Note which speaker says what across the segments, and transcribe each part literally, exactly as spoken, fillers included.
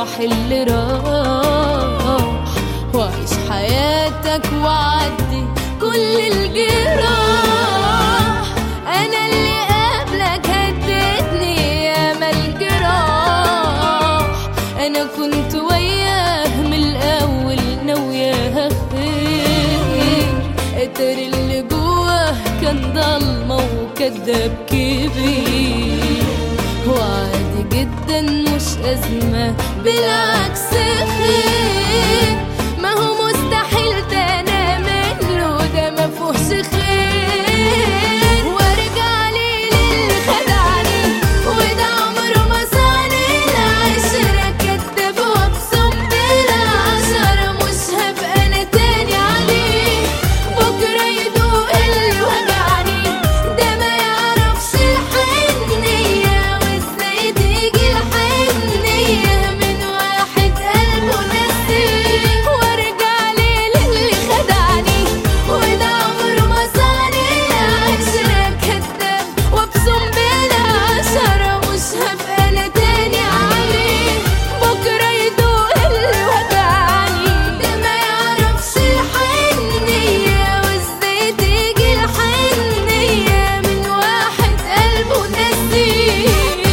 Speaker 1: راح اللي راح، وعيش حياتك وعدي كل الجراح. أنا اللي قبلك هدتني ياما الجراح، أنا كنت وياه من الأول ناوياها خير، اتر اللي جواه كان ضلمة وكداب كبير. وعادي جدا مش أزمة بالعكس خير، ما هو مستحيل تاني منه ده مفهوش خير. وارجع لي للي خدعني وده عمره ما صاني العشرة، كداب وابصم بالعشرة مش هبقى انا تاني عليه. بكرة يدوق اللي وجعني ده ما يعرفش الحنية، وازاي تيجي الحنية من واحد قلبه نسيه. وارجع لي للي خدعني وده عمره ما صاني العشرة، كداب وابصم بالعشرة مش هبقى انا تاني عليه. بكرة يدوق اللي وجعني ده ما يعرفش الحنية، وازاي تيجي الحنية من واحد قلبه نسيه.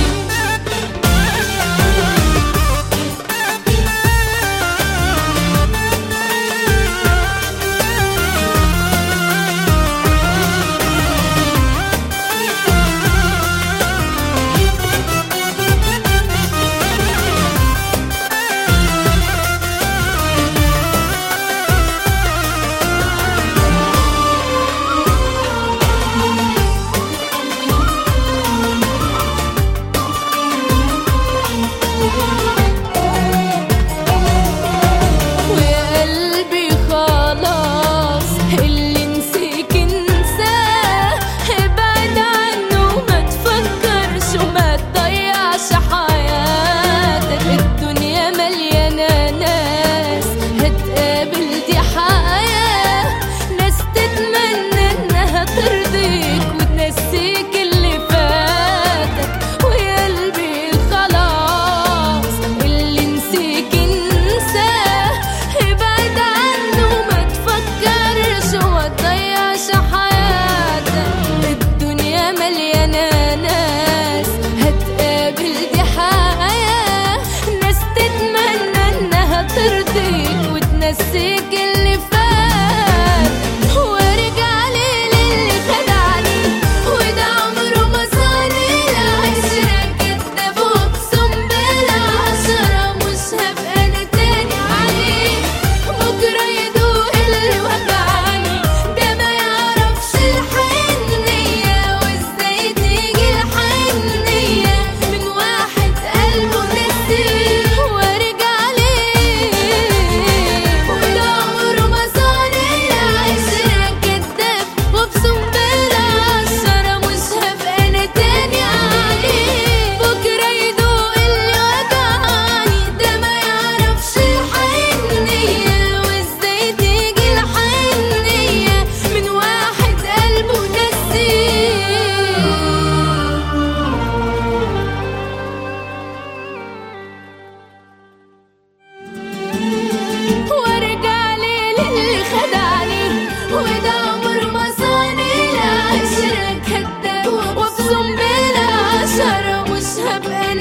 Speaker 1: ويا قلبي خلاص اللي نسيك انساه، ابعد عنه ما تفكرش وما تضيعش حياتك. الدنيا مليانة ناس هتقابل دي حياة، ناس تتمنى انها ترضيك وتنسيك اللي فاتك. ويا قلبي خلاص اللي نسيك انساه، ابعد عنه ما تفكرش وما تضيعش حياتك. الدنيا مليانة ناس هتقابل دي حياة، ناس تتمنى انها ترضيك وتنسيك اللي فاتك. وارجع لي للي خدعني وده عمره ما صاني العشرة، كداب وابصم بالعشرة مش هبقى انا تاني عليه. بكرة يدوق اللي وجعني ده ما يعرفش الحنية، وازاي تيجي الحنية من واحد قلبه نسيه. وارجع لي وده عمره ما صاني العشرة، كداب وابصم بالعشرة مش هبقى انا تاني عليه. بكرة يدوق اللي وجعني ده ما يعرفش الحنية، وازاي تيجي الحنية من واحد قلبه نسيه. وارجع لي للي خدعني وده عمره ما صاني العشرة، كداب وابصم بالعشرة مش هبقى